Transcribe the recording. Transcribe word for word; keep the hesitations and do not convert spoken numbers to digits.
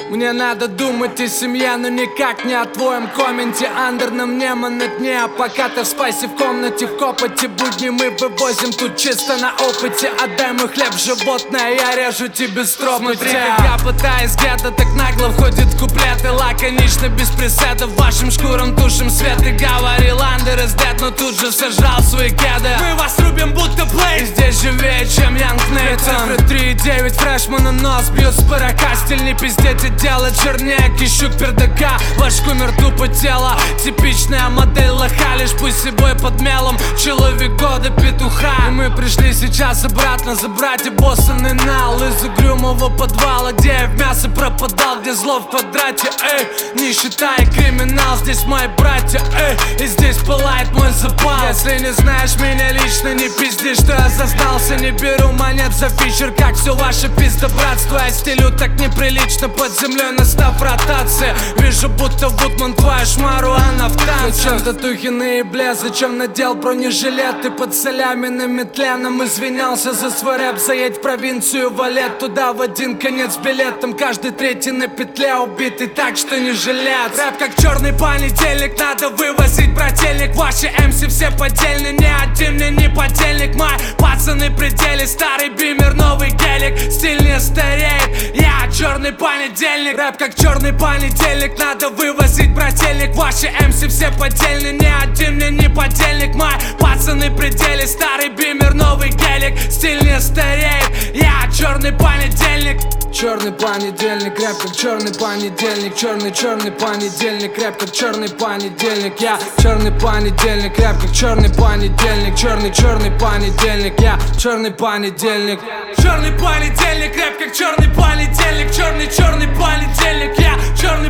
Мне надо думать о семье, но никак не о твоем комменте. Андер на мне, мы на дне, а пока ты в спайсе в комнате. В копоте будни мы вывозим тут чисто на опыте. Отдай мой хлеб, животное, я режу тебе стропы. Смотри, как я пытаюсь где-то, так нагло входит в куплеты. Лаконично, без пресетов, вашим шкурам тушим свет. И говорил Андер из дед, но тут же сожрал свои кеды. Мы вас рубим будто плей, и здесь живее, чем Янг Нейтан. Цифры три и девять, фрешман на нос бьют с порока. Стиль не пиздеть и делать чернее кищук пердака. Ваш кумир тупо тело, типичная модель лоха. Лишь пусть собой под мелом, человек года петуха. И мы пришли сейчас обратно забрать и боссанный нал из угрюмого подвала, где я в мясо пропадал, где зло в квадрате, эй. Не считай криминал, здесь мои братья, эй. И здесь пылает мой запал. Если не знаешь меня лично, не пизди, что я зазнался. Не беру монет за фичер, как все ваше пиздобратство. Я стелю так неприлично, под землей настав ротация. Вижу, будто Вудман твоя шмару, она в танце. Зачем татухины и блеск, зачем надел бронежилет? Ты под солями на метле, нам извинялся за свой рэп. Заедь в провинцию Валет, туда в один конец билет. Там каждый третий на петле убитый, так что не жалеть. Рэп как черный понедельник, надо вывозить брательник. Ваши эм си все поддельные, ни один мне не подельник. Мои пацаны пределе, старый бимер, новый гелик. Стиль не стареет, я черный понедельник. Рэп как черный понедельник, надо вывозить брательник. Ваши эм си все поддельные, ни один мне не подельник. Мои пацаны пределе, старый бимер, новый гелик. Стиль не стареет, я черный понедельник. Черный понедельник, рэп как черный понедельник. Черный, черный понедельник, рэп как черный понедельник. Я черный понедельник, рэп как черный понедельник. Черный, черный понедельник, я черный понедельник. Черный понедельник, рэп как черный понедельник. Черный, черный понедельник, я черный